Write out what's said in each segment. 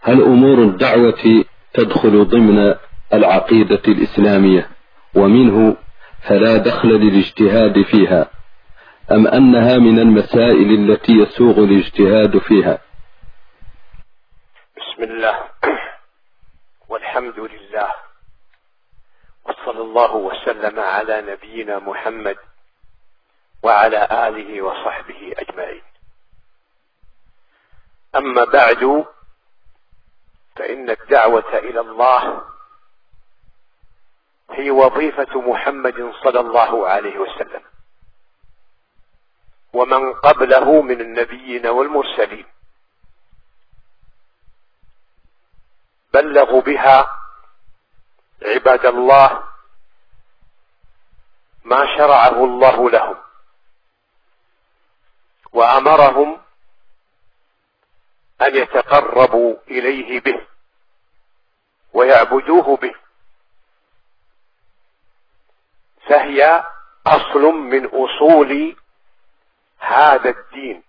هل أمور الدعوة تدخل ضمن العقيدة الإسلامية ومنه فلا دخل للاجتهاد فيها، أم أنها من المسائل التي يسوغ الاجتهاد فيها؟ بسم الله والحمد لله، وصلى الله وسلم على نبينا محمد وعلى آله وصحبه أجمعين. أما بعد، فإن الدعوة إلى الله هي وظيفة محمد صلى الله عليه وسلم ومن قبله من النبيين والمرسلين، بلغوا بها عباد الله ما شرعه الله لهم، وأمرهم أن يتقربوا إليه به ويعبدوه به، فهي أصل من أصول هذا الدين.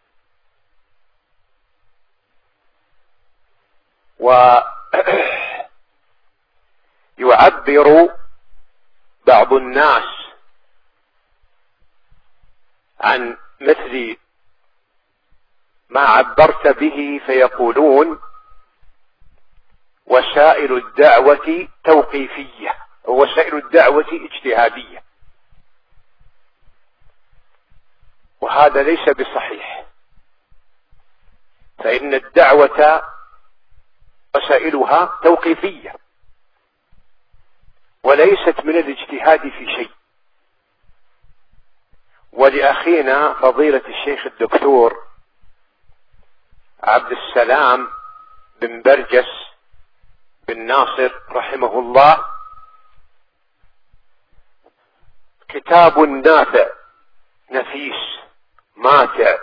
ويعبر بعض الناس عن مثل ما عبرت به فيقولون وسائل الدعوة توقيفية ووسائل الدعوة اجتهادية، وهذا ليس بصحيح، فإن الدعوة وسائلها توقيفية وليست من الاجتهاد في شيء. ولأخينا فضيلة الشيخ الدكتور عبد السلام بن برجس بن ناصر رحمه الله كتاب نافع نفيس ماتع،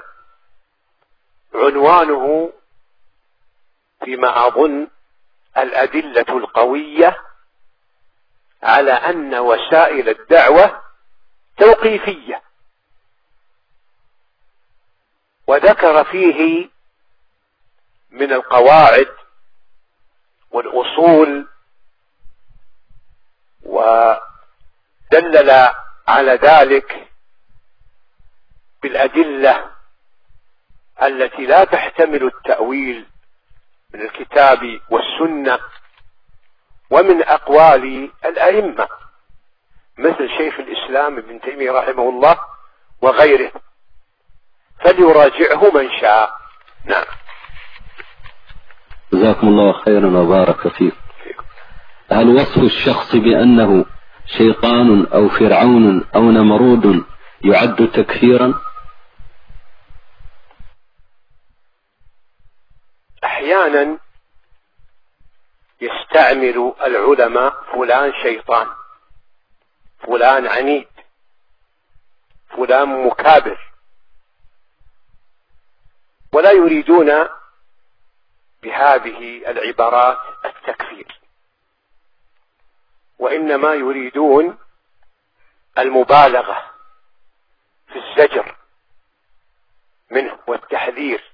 عنوانه فيما أظن الأدلة القوية على أن وسائل الدعوة توقيفية، وذكر فيه من القواعد والأصول، ودلل على ذلك بالأدلة التي لا تحتمل التأويل من الكتاب والسنة ومن أقوال الأئمة مثل شيخ الإسلام ابن تيمية رحمه الله وغيره، فليراجعه من شاء. نعم. جزاكم الله خيرا وبارك فيك. هل وصف الشخص بأنه شيطان أو فرعون أو نمرود يعد تكفيرا؟ أحيانا يستعمل العلماء فلان شيطان، فلان عنيد، فلان مكابر، ولا يريدون بهذه العبارات التكفير، وإنما يريدون المبالغة في الزجر منه والتحذير.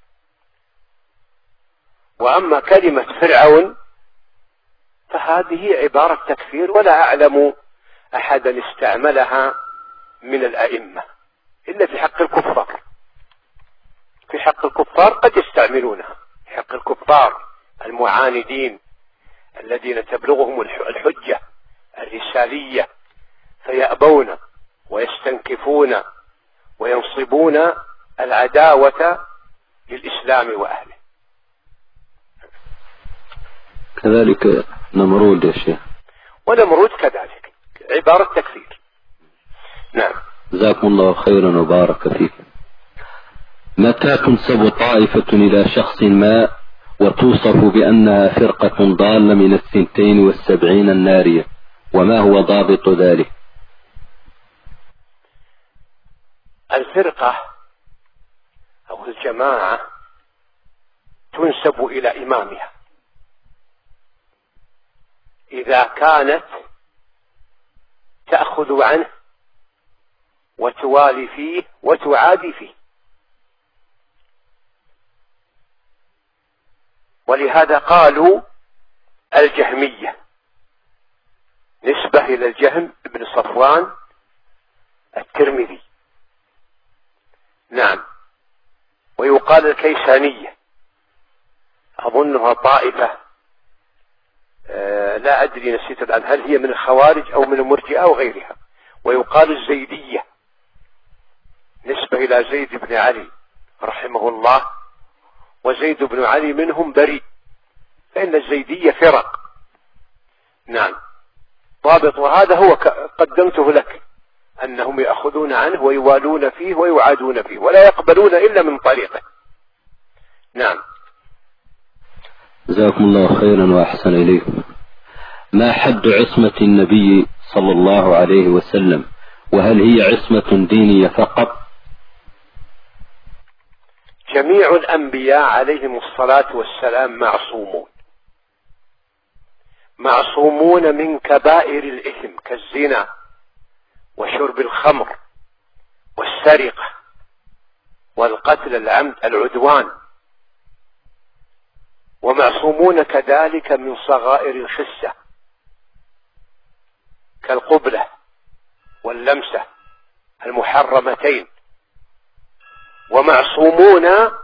وأما كلمة فرعون فهذه عبارة تكفير، ولا أعلم أحدا استعملها من الأئمة إلا في حق الكفار. في حق الكفار قد يستعملونها، في حق الكفار المعاندين الذين تبلغهم الحجة الرسالية فيأبون ويستنكفون وينصبون العداوة للإسلام وأهله. كذلك نمرود يا شيخ، ونمرود كذلك عبارة تكفير. نعم. جزاكم الله خيرا وبارك فيك. متى تنسب طائفة إلى شخص ما وتوصف بأنها فرقة ضالة من 72 النارية، وما هو ضابط ذلك؟ الفرقة أو الجماعة تنسب إلى إمامها إذا كانت تأخذ عنه وتوالي فيه وتعادي فيه. ولهذا قالوا الجهمية، نسبة إلى الجهم بن صفوان الترمذي. نعم. ويقال الكيسانية، أظنها طائفة لا أدري، نسيت الآن هل هي من الخوارج أو من المرجئة أو غيرها. ويقال الزيدية، نسبة إلى زيد بن علي رحمه الله، وزيد بن علي منهم بريء، فإن الزيدية فرق. نعم. ضابط، وهذا هو قدمته لك، أنهم يأخذون عنه ويوالون فيه ويعادون فيه ولا يقبلون إلا من طريقه. نعم. جزاكم الله خيرا وأحسن إليكم. ما حد عصمة النبي صلى الله عليه وسلم، وهل هي عصمة دينية فقط؟ جميع الأنبياء عليهم الصلاة والسلام معصومون من كبائر الإثم كالزنا وشرب الخمر والسرقة والقتل العمد العدوان، ومعصومون كذلك من صغائر الخسة كالقبلة واللمسة المحرمتين، ومعصومون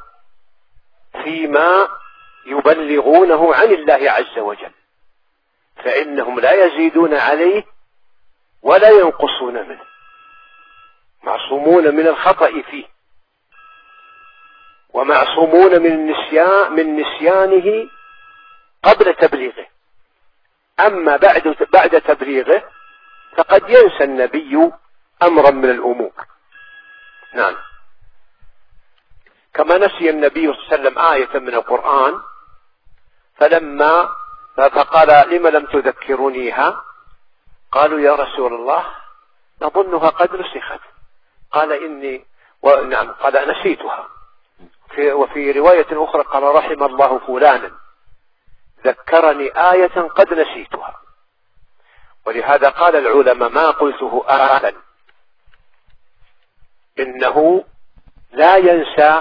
فيما يبلغونه عن الله عز وجل، فإنهم لا يزيدون عليه ولا ينقصون منه، معصومون من الخطأ فيه، ومعصومون من نسيانه قبل تبليغه. أما بعد تبليغه فقد ينسى النبي أمرا من الأمور. نعم. كما نسي النبي صلى الله عليه وسلم آية من القرآن فقال لم لم تذكرونيها؟ قالوا يا رسول الله نظنها قد نسخت. قال نعم، قال نسيتها. وفي رواية أخرى قال رحم الله فلانا ذكرني آية قد نسيتها. ولهذا قال العلماء ما قلته آية إنه لا ينسى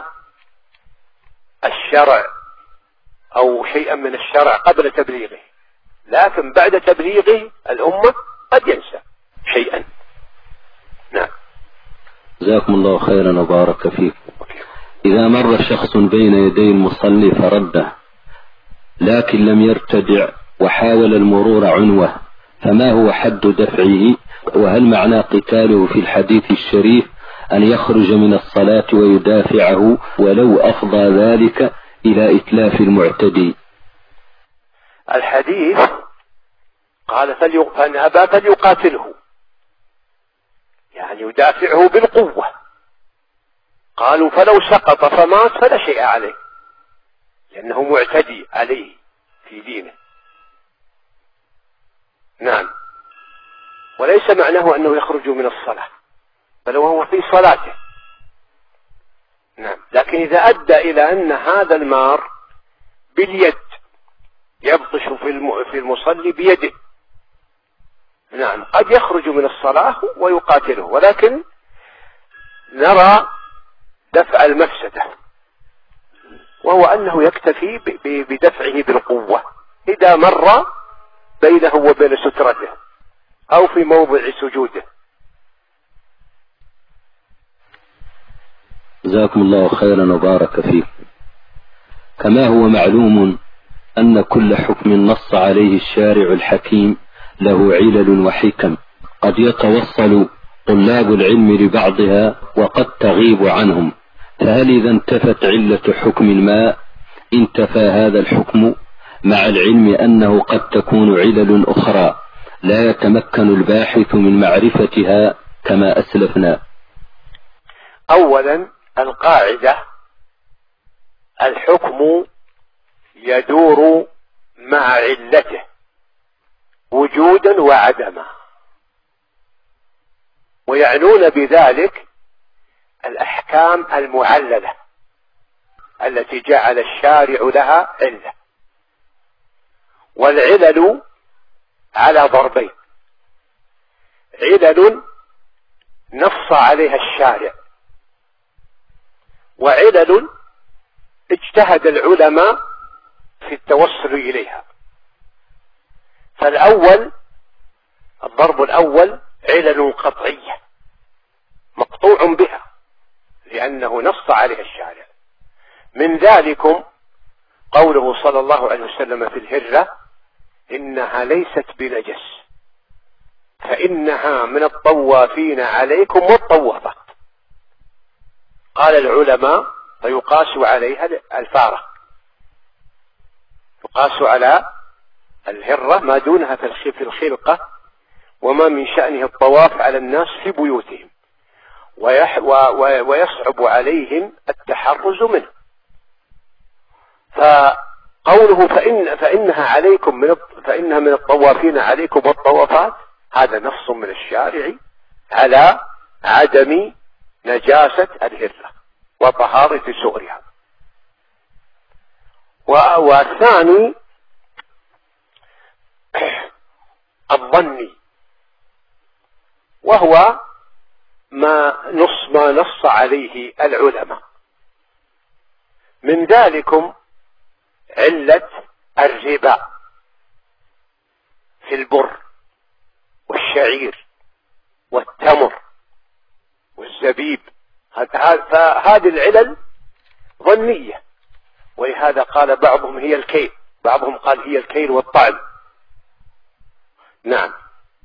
الشرع أو شيئا من الشرع قبل تبليغه، لكن بعد تبليغه الأمة قد ينسى شيئا. نعم. جزاكم الله خيرا وبارك فيك. إذا مر شخص بين يدي المصلي فرده لكن لم يرتدع وحاول المرور عنوه، فما هو حد دفعه؟ وهل معنى قتاله في الحديث الشريف أن يخرج من الصلاة ويدافعه ولو أفضى ذلك إلى إتلاف المعتدي؟ الحديث قال فإن أبى فليقاتله، يعني يدافعه بالقوة. قالوا فلو سقط فمات فلا شيء عليه، لأنه معتدي عليه في دينه. نعم. وليس معناه أنه يخرج من الصلاة، بل هو في صلاته. نعم. لكن إذا أدى إلى أن هذا المار باليد يبطش في المصلي بيده، نعم، قد يخرج من الصلاة ويقاتله، ولكن نرى دفع المفسدة، وهو أنه يكتفي بدفعه بالقوة إذا مر بينه وبين سترته أو في موضع سجوده. جزاكم الله خيرا وبارك فيك. كما هو معلوم أن كل حكم نص عليه الشارع الحكيم له علل وحكم قد يتوصل طلاب العلم لبعضها وقد تغيب عنهم، فهل إذا انتفت علة حكم ما انتفى هذا الحكم، مع العلم أنه قد تكون علل أخرى لا يتمكن الباحث من معرفتها كما أسلفنا؟ أولا القاعدة الحكم يدور مع علته وجودا وعدما، ويعنون بذلك الأحكام المعللة التي جعل الشارع لها علة. والعلل على ضربين: علل نص عليها الشارع، وعلل اجتهد العلماء في التوصل إليها. فالأول، الضرب الأول علل قطعية مقطوع بها لأنه نص عليها الشارع. من ذلكم قوله صلى الله عليه وسلم في الهرة: إنها ليست بنجس فإنها من الطوافين عليكم والطوافات. قال العلماء: فيقاس عليها الفارة، يقاس على الهرة ما دونها في الخلقة وما من شأنه الطواف على الناس في بيوتهم، ويصعب عليهم التحرز منه. فقوله فإنها عليكم فإنها من الطوافين عليكم والطوافات، هذا نص من الشارع على عدم نجاسة الهرة وطهارة سؤرها. والثاني الظني، وهو ما نص عليه العلماء. من ذلكم علة الربا في البر والشعير والتمر والزبيب، فهذه العلل ظنية، ولهذا قال بعضهم هي الكيل، بعضهم قال هي الكيل والطعم. نعم.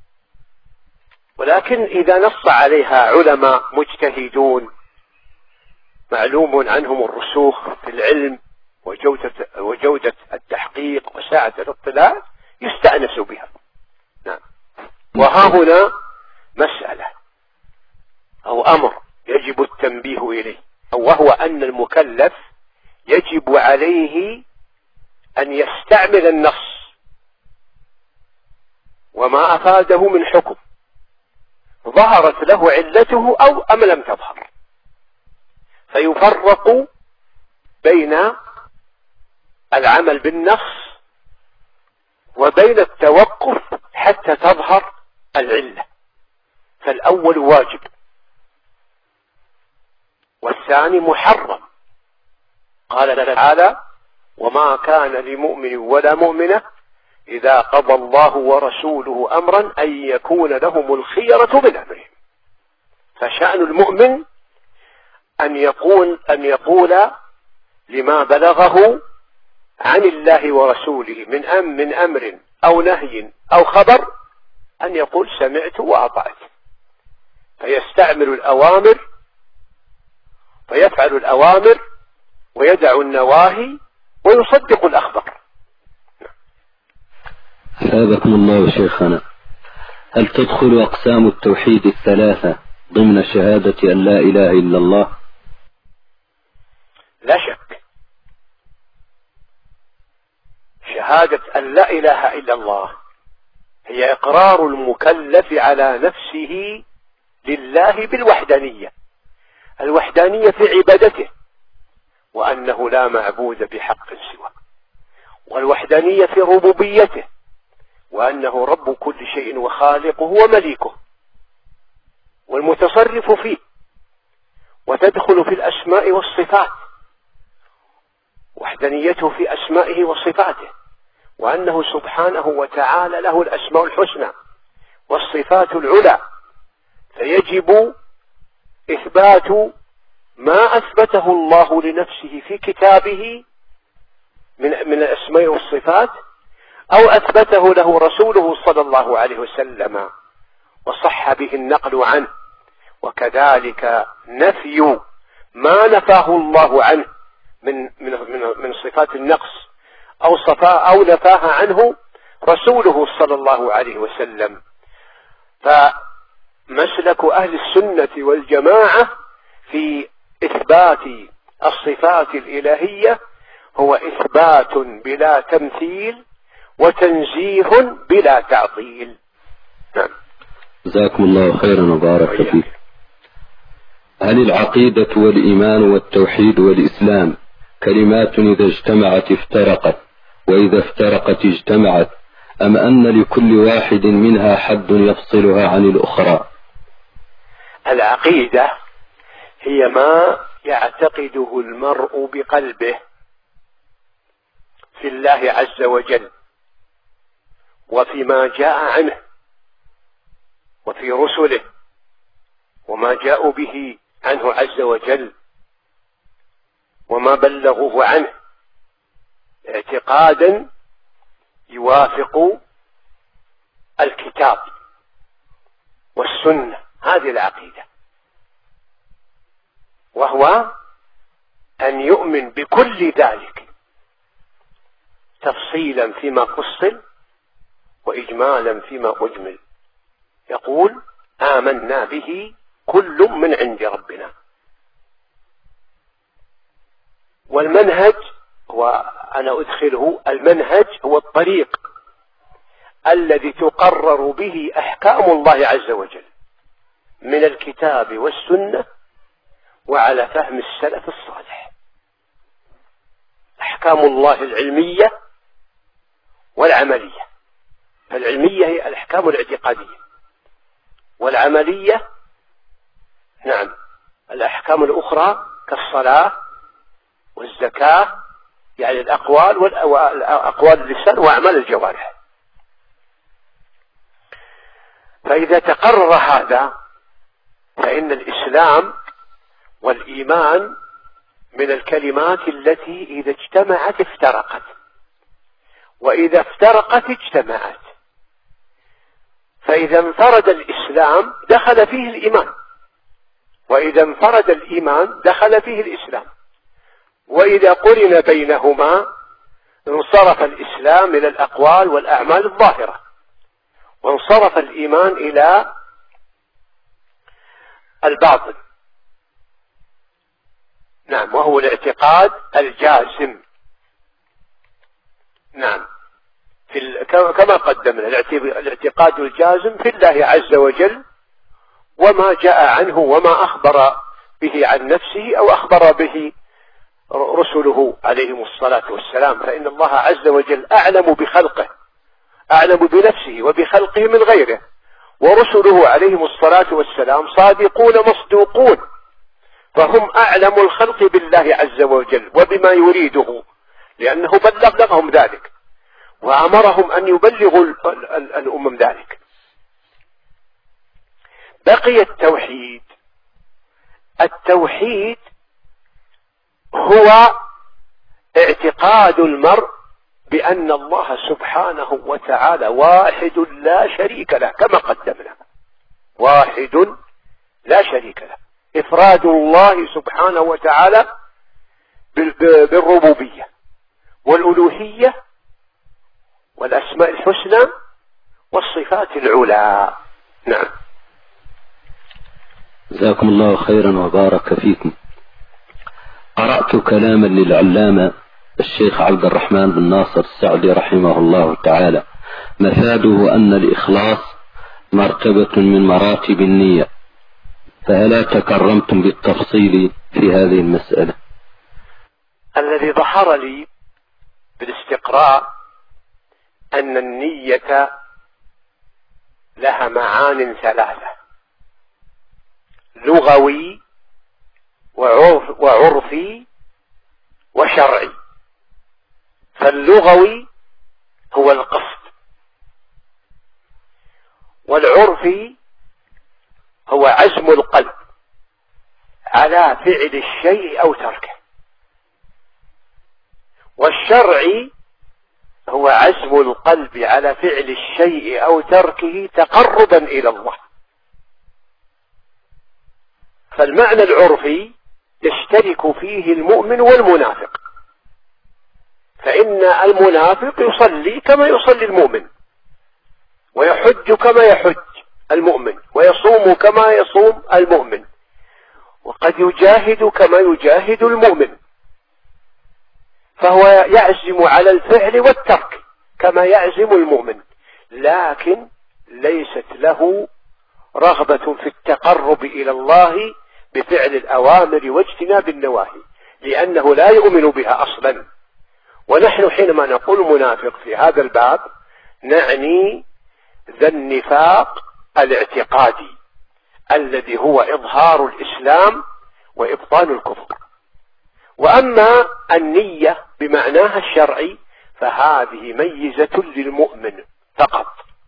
ولكن إذا نص عليها علماء مجتهدون معلوم عنهم الرسوخ في العلم وجودة التحقيق وسعة الاطلاع، يستأنس بها. نعم. وها هنا مسألة أو أمر يجب التنبيه إليه، وهو أن المكلف يجب عليه أن يستعمل النص وما أفاده من حكم، ظهرت له علته أو أم لم تظهر، فيفرق بين العمل بالنص وبين التوقف حتى تظهر العلة. فالأول واجب والثاني محرم. قال تعالى: وما كان لمؤمن ولا مؤمنة إذا قضى الله ورسوله أمرا أن يكون لهم الخيرة من أمرهم. فشأن المؤمن أن يقول لما بلغه عن الله ورسوله من أمر أو نهي أو خبر، أن يقول سمعت وأطعت، فيستعمل الأوامر فيفعل الأوامر ويدع النواهي ويصدق الأخبار. أثابكم الله شيخنا. هل تدخل أقسام التوحيد الثلاثة ضمن شهادة أن لا إله إلا الله؟ لا شك. شهادة أن لا إله إلا الله هي إقرار المكلف على نفسه لله بالوحدانية، الوحدانية في عبادته، وأنه لا معبود بحق سواه، والوحدانية في ربوبيته، وأنه رب كل شيء وخالقه ومليكه والمتصرف فيه، وتدخل في الأسماء والصفات، وحدانيته في أسمائه وصفاته، وأنه سبحانه وتعالى له الأسماء الحسنى والصفات العلى، فيجب إثبات ما أثبته الله لنفسه في كتابه من الأسماء والصفات، أو أثبته له رسوله صلى الله عليه وسلم وصح به النقل عنه. وكذلك نفي ما نفاه الله عنه من صفات النقص أو نفاها عنه رسوله صلى الله عليه وسلم. فمسلك أهل السنة والجماعة في إثبات الصفات الإلهية هو إثبات بلا تمثيل وتنزيه بلا تعطيل. نعم. جزاكم الله خيرا وبارك فيك. هل العقيدة والإيمان والتوحيد والإسلام كلمات إذا اجتمعت افترقت وإذا افترقت اجتمعت، أم أن لكل واحد منها حد يفصلها عن الأخرى؟ العقيدة هي ما يعتقده المرء بقلبه في الله عز وجل وفيما جاء عنه وفي رسله وما جاءوا به عنه عز وجل وما بلغوه عنه اعتقادا يوافق الكتاب والسنة، هذه العقيدة، وهو أن يؤمن بكل ذلك تفصيلا فيما فصل وإجمالا فيما أجمل. يقول آمنا به كل من عند ربنا. والمنهج وأنا أدخله المنهج هو الطريق الذي تقرر به أحكام الله عز وجل من الكتاب والسنة وعلى فهم السلف الصالح. أحكام الله العلمية والعملية. فالعلمية هي الأحكام الاعتقادية، والعملية نعم الأحكام الأخرى كالصلاة والزكاة، يعني الأقوال والأقوال اللسان وأعمال الجوارح. فإذا تقرر هذا فإن الإسلام والإيمان من الكلمات التي إذا اجتمعت افترقت، وإذا افترقت اجتمعت. فإذا انفرد الإسلام دخل فيه الإيمان، وإذا انفرد الإيمان دخل فيه الإسلام، وإذا قرن بينهما انصرف الإسلام إلى الأقوال والأعمال الظاهرة، وانصرف الإيمان إلى الباطن، نعم، وهو الاعتقاد الجازم. نعم، كما قدمنا الاعتقاد الجازم في الله عز وجل وما جاء عنه وما أخبر به عن نفسه أو أخبر به رسله عليهم الصلاة والسلام. فإن الله عز وجل أعلم بخلقه، أعلم بنفسه وبخلقه من غيره، ورسله عليهم الصلاة والسلام صادقون مصدوقون، فهم أعلم الخلق بالله عز وجل وبما يريده، لأنه بلغهم ذلك وأمرهم أن يبلغوا الأمم ذلك. بقي التوحيد. التوحيد هو اعتقاد المرء بأن الله سبحانه وتعالى واحد لا شريك له، كما قدمنا، واحد لا شريك له، إفراد الله سبحانه وتعالى بالربوبية والألوهية والأسماء الحسنى والصفات العلى. نعم. جزاكم الله خيرا وبارك فيكم. قرأت كلاما للعلامة الشيخ عبد الرحمن بن ناصر السعدي رحمه الله تعالى، مفاده أن الإخلاص مرتبة من مراتب النية، فهلا تكرمتم بالتفصيل في هذه المسألة؟ الذي ظهر لي بالاستقراء أن النية لها معان ثلاثة: لغوي وعرفي وشرعي. فاللغوي هو القصد، والعرفي هو عزم القلب على فعل الشيء أو تركه، والشرعي هو عزم القلب على فعل الشيء أو تركه تقربا إلى الله. فالمعنى العرفي يشترك فيه المؤمن والمنافق، فإن المنافق يصلي كما يصلي المؤمن، ويحج كما يحج المؤمن، ويصوم كما يصوم المؤمن، وقد يجاهد كما يجاهد المؤمن، فهو يعزم على الفعل والترك كما يعزم المؤمن، لكن ليست له رغبة في التقرب إلى الله بفعل الأوامر واجتناب النواهي، لأنه لا يؤمن بها أصلا. ونحن حينما نقول منافق في هذا الباب نعني ذا النفاق الاعتقادي الذي هو إظهار الإسلام وإبطال الكفر. وأما النية بمعناها الشرعي فهذه ميزة للمؤمن فقط.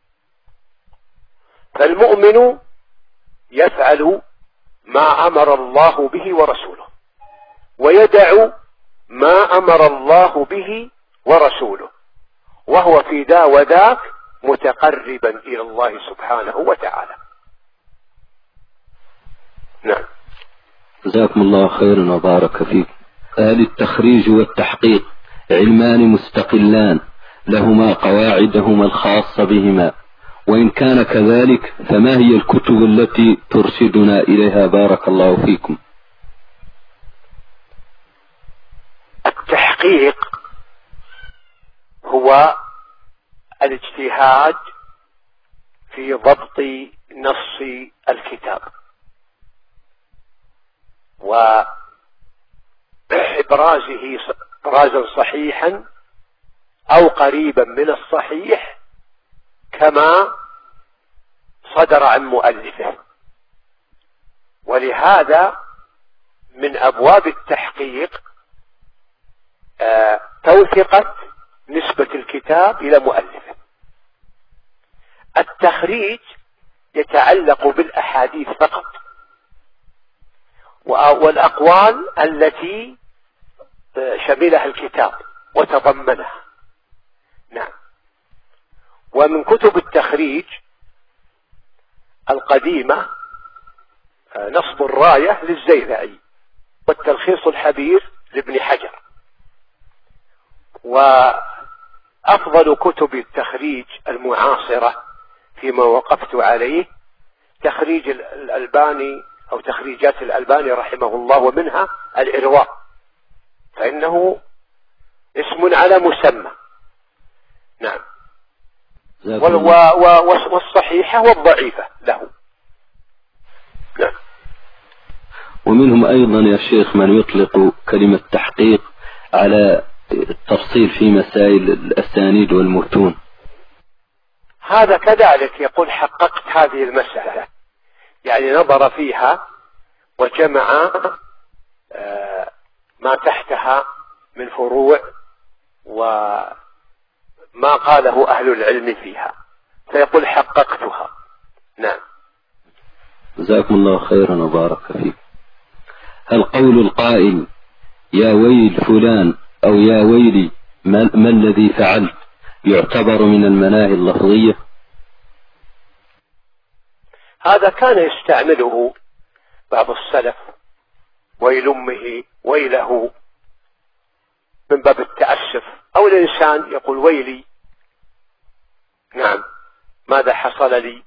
فالمؤمن يفعل ما أمر الله به ورسوله، ويدع ما أمر الله به ورسوله، وهو في ذا وذاك متقربا إلى الله سبحانه وتعالى. نعم. جزاكم الله خيرا وبارك فيك. هل التخريج والتحقيق علمان مستقلان لهما قواعدهما الخاصة بهما؟ وإن كان كذلك فما هي الكتب التي ترشدنا إليها بارك الله فيكم؟ التحقيق هو الاجتهاد في ضبط نص الكتاب وإبرازه إبرازا صحيحا أو قريبا من الصحيح كما صدر عن مؤلفه. ولهذا من أبواب التحقيق توثقة نسبة الكتاب إلى مؤلفه. التخريج يتعلق بالأحاديث فقط والأقوال التي شملها الكتاب وتضمنها. نعم. ومن كتب التخريج القديمة نصب الراية للزيلعي، والتلخيص الحبير لابن حجر. وأفضل كتب التخريج المعاصرة فيما وقفت عليه تخريج الألباني أو تخريجات الألباني رحمه الله، ومنها الإرواء، فإنه اسم على مسمى. نعم. والصحيحة والضعيفة له. نعم. ومنهم أيضا يا شيخ من يطلق كلمة تحقيق على التفصيل في مسائل الأسانيد والمتون. هذا كذلك يقول حققت هذه المسألة، يعني نظر فيها وجمع ما تحتها من فروع وما قاله أهل العلم فيها، فيقول حققتها. نعم. جزاكم الله خيرا وبارك فيك. هل قول القائل يا ويل فلان أو يا ويلي ما الذي فعلت يعتبر من المناهي اللفظية؟ هذا كان يستعمله بعض السلف، ويل أمه ويله، من باب التأسف، أو الإنسان يقول ويلي، نعم، ماذا حصل لي،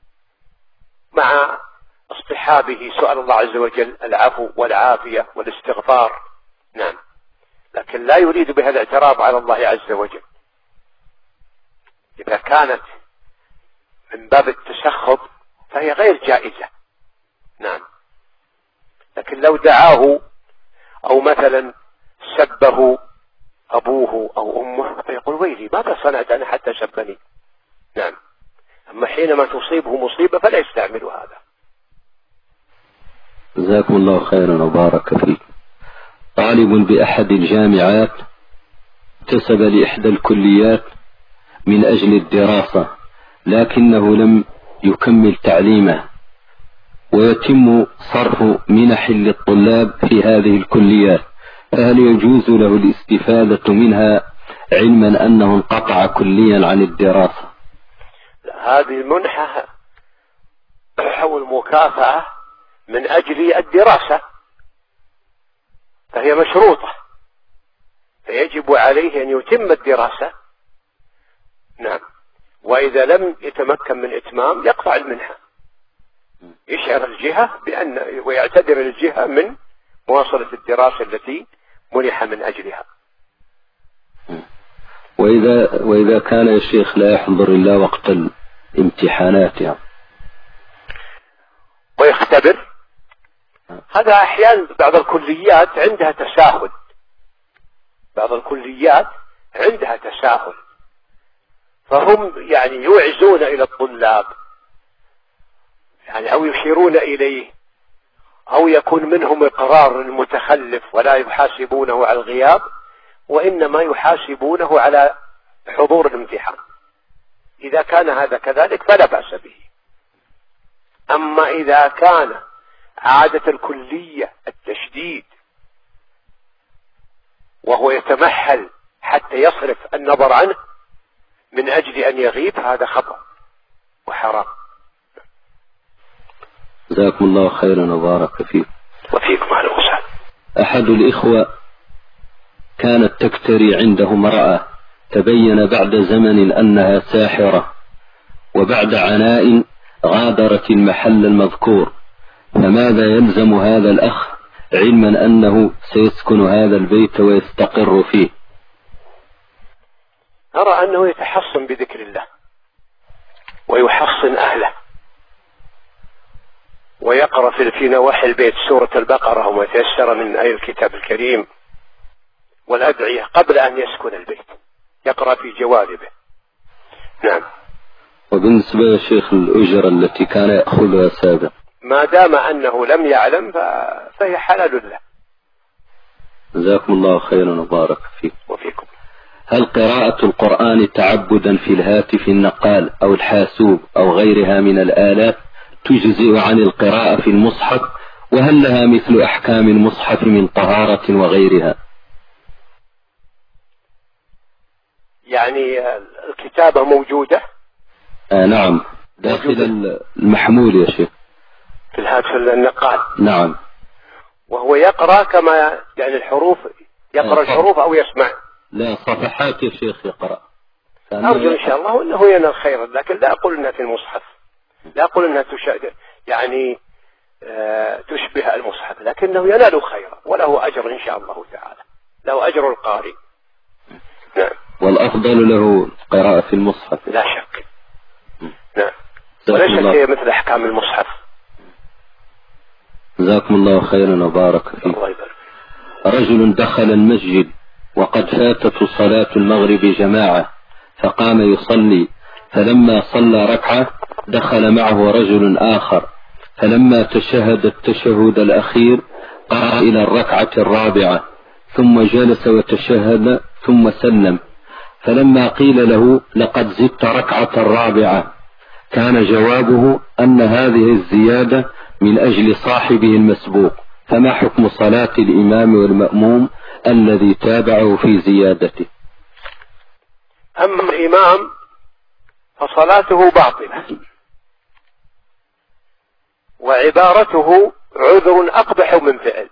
مع اصطحابه سؤال الله عز وجل العفو والعافية والاستغفار. نعم. لكن لا يريد بها الاعتراف على الله عز وجل. إذا كانت من باب التسخط فهي غير جائزة. نعم. لكن لو دعاه أو مثلا سبه أبوه أو أمه فيقول ويلي ماذا صنعت أنا حتى سبني. نعم. أما حينما تصيبه مصيبة فلا يستعمل هذا. جزاكم الله خيرا وبارك فيك. طالب بأحد الجامعات انتسب لإحدى الكليات من أجل الدراسة، لكنه لم يكمل تعليمه، ويتم صرف منح للطلاب في هذه الكليات، فهل يجوز له الاستفادة منها علما أنه انقطع كليا عن الدراسة؟ هذه المنحة أو المكافأة من أجل الدراسة، فهي مشروطة، فيجب عليه أن يتم الدراسة. نعم. وإذا لم يتمكن من إتمام يقطع المنحة، يشعر الجهة بأن ويعتذر الجهة من مواصلة الدراسة التي منح من أجلها. وإذا كان يا شيخ لا يحضر إلا وقت الامتحانات يعني ويختبر، هذا أحيانا بعض الكليات عندها تساهل، بعض الكليات عندها تساهل، فهم يعني يوعزون إلى الطلاب يعني أو يشيرون إليه، أو يكون منهم إقرار المتخلف ولا يحاسبونه على الغياب، وإنما يحاسبونه على حضور الامتحان. إذا كان هذا كذلك فلا بأس به. أما إذا كان عادة الكلية التشديد وهو يتمحل حتى يصرف النظر عنه من أجل أن يغيب، هذا خطأ وحرام. جزاكم الله خيرا وبارك فيك. وفيكم أهلا وسهلا. أحد الإخوة كانت تكتري عنده امرأة، تبين بعد زمن أنها ساحرة، وبعد عناء غادرت المحل المذكور، فماذا يلزم هذا الأخ علما أنه سيسكن هذا البيت ويستقر فيه؟ أرى أنه يتحصن بذكر الله ويحصن أهله، ويقرأ في نواحي البيت سورة البقرة وما تيسر من آية الكتاب الكريم والأدعية قبل أن يسكن البيت، يقرأ في جوانبه. نعم. وبالنسبة يا شيخ الأجرة التي كان يأخذها سابقا، ما دام أنه لم يعلم فهي حلال له. جزاكم الله خيرا وبارك فيك. وفيكم. هل قراءة القرآن تعبدا في الهاتف النقال أو الحاسوب أو غيرها من الآلات تجزئ عن القراءة في المصحف؟ وهل لها مثل أحكام المصحف من طهارة وغيرها؟ يعني الكتابة موجودة؟ نعم، داخل المحمول يا شيخ، في الهاتف النقال. نعم. وهو يقرأ كما يعني الحروف، يقرأ الحروف أو يسمع؟ لا، صفحات يا شيخ يقرأ. أرجو إن شاء الله أنه ينال خيرا، لكن لا أقول أنها في المصحف، لا أقول أنها يعني تشبه المصحف، لكنه ينال خيرا وله أجر إن شاء الله تعالى، له أجر القارئ. نعم. والأفضل له قراءة في المصحف لا شك. نعم. وليس شيء مثل أحكام المصحف. جزاكم الله خيرا وبارك فيك. الله يبارك. رجل دخل المسجد وقد فاتته صلاة المغرب جماعة، فقام يصلي، فلما صلى ركعة دخل معه رجل آخر، فلما تشهد التشهد الأخير قرأ إلى الركعة الرابعة، ثم جلس وتشهد ثم سلم، فلما قيل له لقد زدت ركعة الرابعة كان جوابه أن هذه الزيادة من أجل صاحبه المسبوق، فما حكم صلاة الإمام والمأموم الذي تابعه في زيادته؟ أما الإمام فصلاته باطلة، وعبارته عذر أقبح من فعل،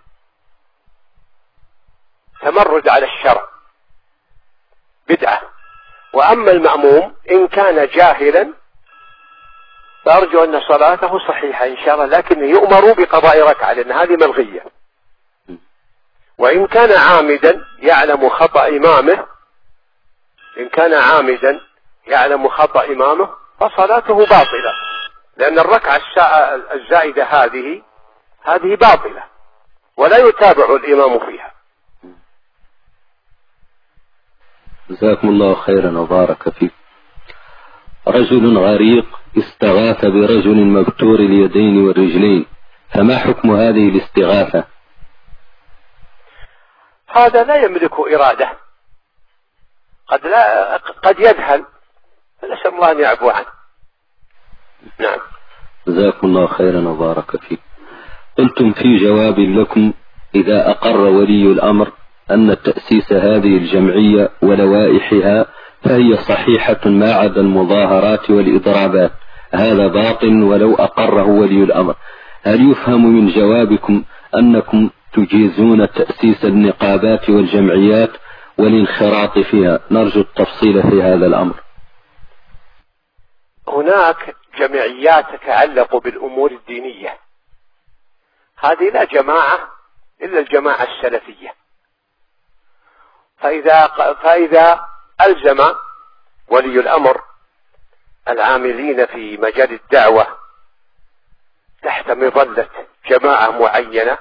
تمرد على الشرع، بدعة. وأما المأموم إن كان جاهلا فأرجو أن صلاته صحيحة إن شاء الله، لكن يؤمر بقضاء ركعة لأن هذه ملغية. وإن كان عامدا يعلم خطأ إمامه، إن كان عامدا يعلم خطأ إمامه فصلاته باطلة، لأن الركعة الزائدة هذه باطلة ولا يتابع الإمام فيها. جزاكم الله خيرا وبارك فيك. رجل غريق استغاث برجل مبتور اليدين والرجلين، فما حكم هذه الاستغاثة؟ هذا لا يملك إرادة، قد يذهل، فنسأل الله أن يعفو عنه. نعم. جزاكم الله خيرا وبارك فيك. قلتم في جواب لكم إذا أقر ولي الأمر أن تأسيس هذه الجمعية ولوائحها فهي صحيحة ما عدا المظاهرات والإضرابات، هذا باطل ولو أقره ولي الأمر. هل يفهم من جوابكم أنكم تجيزون تأسيس النقابات والجمعيات والانخراط فيها؟ نرجو التفصيل في هذا الأمر. هناك جمعيات تتعلق بالأمور الدينية، هذه لا جماعة إلا الجماعة السلفية، فإذا ألزم ولي الأمر العاملين في مجال الدعوة تحت مظلة جماعة معينة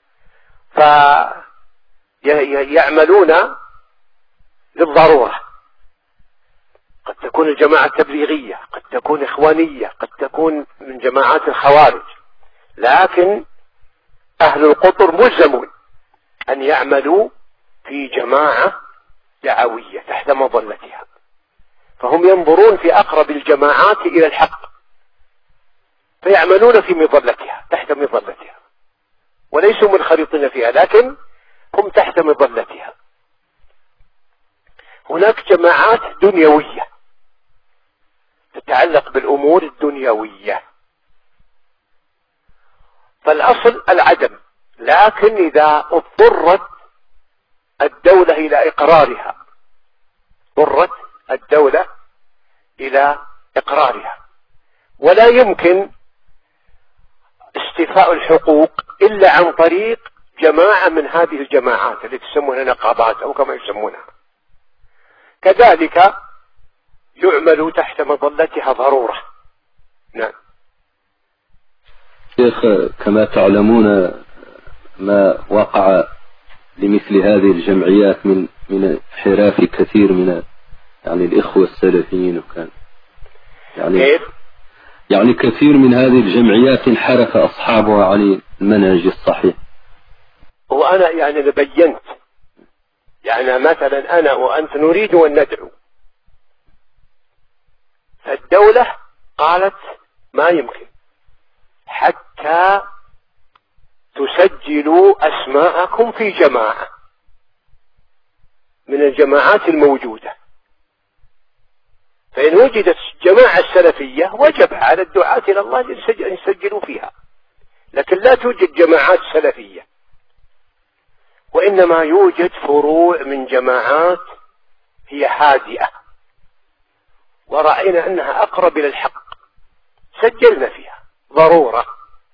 فيعملون للضرورة، قد تكون الجماعة تبليغية، قد تكون إخوانية، قد تكون من جماعات الخوارج، لكن أهل القطر ملزمون أن يعملوا في جماعة دعوية تحت مظلتها، فهم ينظرون في أقرب الجماعات إلى الحق فيعملون في مظلتها تحت مظلتها، وليسوا منخرطين فيها لكن هم تحت مظلتها. هناك جماعات دنيوية تتعلق بالأمور الدنيوية، فالأصل العدم، لكن إذا اضطرت الدولة إلى إقرارها، اضطرت الدولة إلى إقرارها، ولا يمكن استيفاء الحقوق إلا عن طريق جماعة من هذه الجماعات التي تسمونها نقابات أو كما يسمونها، كذلك يعمل تحت مظلتها ضرورة. نعم. شيخ، كما تعلمون ما وقع لمثل هذه الجمعيات من انحراف كثير من يعني الإخوة السلفيين، وكان يعني كثير من هذه الجمعيات انحرف أصحابها عن المنهج الصحيح. وأنا يعني بينت، يعني مثلا أنا وأنت نريد أن ندعو، فالدولة قالت ما يمكن حتى تسجلوا أسماءكم في جماعة من الجماعات الموجودة، فإن وجدت جماعة سلفية وجب على الدعاة إلى الله أن يسجلوا فيها، لكن لا توجد جماعات سلفية، وإنما يوجد فروع من جماعات هي هادئة ورأينا أنها أقرب إلى الحق سجلنا فيها ضرورة،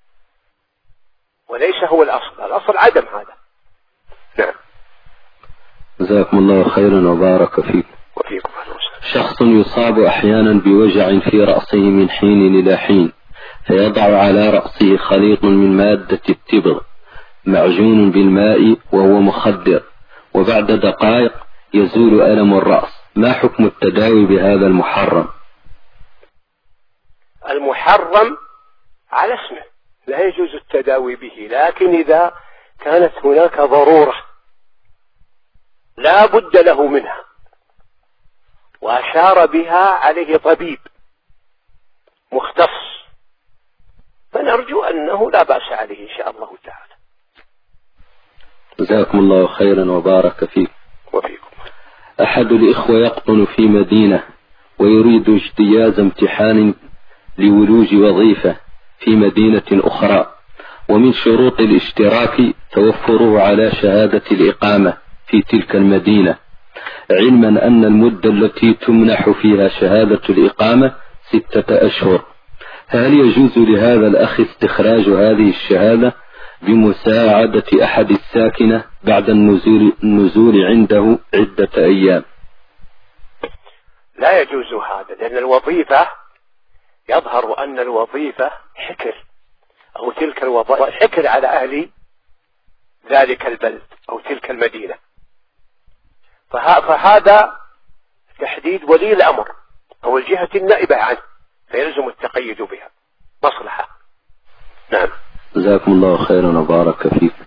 وليس هو الأصل، الأصل عدم هذا. نعم. جزاكم الله خيرا وبارك فيكم. وفيكم. شخص يصاب أحيانا بوجع في رأسه من حين إلى حين، فيضع على رأسه خليط من مادة التبغ معجون بالماء وهو مخدر، وبعد دقائق يزول ألم الرأس. ما حكم التداوي بهذا المحرم؟ المحرم على اسمه لا يجوز التداوي به، لكن إذا كانت هناك ضرورة لا بد له منها وأشار بها عليه طبيب مختص فنرجو أنه لا بأس عليه إن شاء الله تعالى. جزاكم الله خيرا وبارك فيك. وفيكم. أحد الإخوة يقطن في مدينة ويريد اجتياز امتحان لولوج وظيفة في مدينة أخرى، ومن شروط الاشتراك توفره على شهادة الإقامة في تلك المدينة، علما أن المدة التي تمنح فيها شهادة الإقامة 6 أشهر. هل يجوز لهذا الأخ استخراج هذه الشهادة بمساعدة أحد الساكنة بعد النزول عنده عدة أيام؟ لا يجوز هذا، لأن الوظيفة يظهر أن الوظيفة حكر، أو تلك الوظيفة حكر على أهل ذلك البلد أو تلك المدينة، فهذا تحديد ولي الأمر أو الجهة النائبة عنه، فيلزم التقيد بها مصلحة. نعم. جزاكم الله خيرا وبارك فيك.